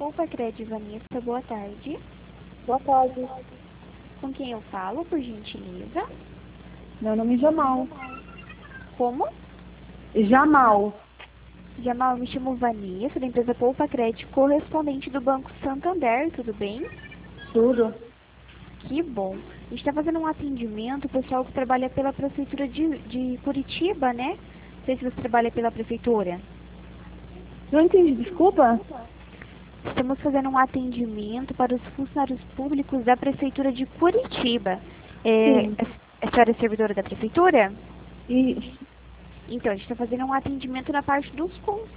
Polpacred, Vanessa, boa tarde. Boa tarde. Com quem eu falo, por gentileza? Meu nome é Jamal. Como? Jamal. Jamal, eu me chamo Vanessa, da empresa Polpacred, correspondente do Banco Santander, tudo bem? Tudo. Que bom. A gente está fazendo um atendimento, pessoal que trabalha pela Prefeitura de Curitiba, né? Não sei se você trabalha pela Prefeitura. Não entendi, desculpa? Estamos fazendo um atendimento para os funcionários públicos da Prefeitura de Curitiba. Sim. A senhora é servidora da Prefeitura? E Então, a gente está fazendo um atendimento na parte dos